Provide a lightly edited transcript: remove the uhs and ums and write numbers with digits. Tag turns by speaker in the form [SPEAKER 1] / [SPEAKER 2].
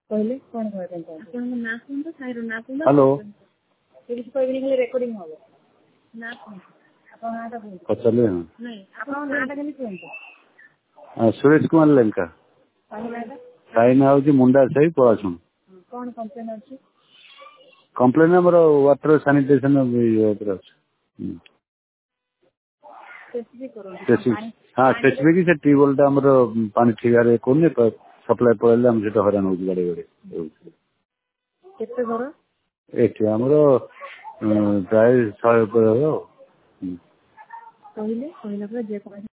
[SPEAKER 1] କହିଲେ କଣ କହିବା ପାଇଁ ଆପଣଙ୍କ ନାଁ କୁହନ୍ତୁ, ସାହିର ନାଁ କୁହନ୍ତୁ।
[SPEAKER 2] ହ୍ୟାଲୋ,
[SPEAKER 1] କିଛି କହିବେନି, ଖାଲି ରେକର୍ଡିଂ ହବ। ନାଁ କୁହନ୍ତୁ, ଆପଣଙ୍କ ନାଁଟା କୁହନ୍ତୁ।
[SPEAKER 2] ପଚାରିଲେ
[SPEAKER 1] ନାଇଁ, ଆପଣଙ୍କ ନାଁଟା ଖାଲି କୁହନ୍ତୁ।
[SPEAKER 2] ସୁରେଶ କୁମାର ଲେଙ୍କା। ସାହି ନାଁ ହଉଛି ମୁଣ୍ଡା ସାହି ପଳାଶୁଣ।
[SPEAKER 1] କଣ କମ୍ପ୍ଲେନ୍ ଅଛି?
[SPEAKER 2] କମ୍ପ୍ଲେନ୍ ଆମର ୱାଟର ସାନିଟେସନ ଉପରେ ଅଛି। ହଁ, ସ୍ପେସିଫିକ ସେ ଟ୍ୟୁବୱେଲ ଟା ଆମର ପାଣି ଠିକ ଭାବରେ କରୁନି, ସପ୍ଲାଇ ପଳେଇଲେ ଆମେ ସେଟା ହଇରାଣ ହଉଛି ଗାଡି ଗାଡି।
[SPEAKER 1] କେତେ ଘର
[SPEAKER 2] ଏଠି ଆମର ପ୍ରାୟ 100 ଉପରେ ହବ।
[SPEAKER 1] କହିଲେ କହିଲା ପରେ ଯେକୌଣସି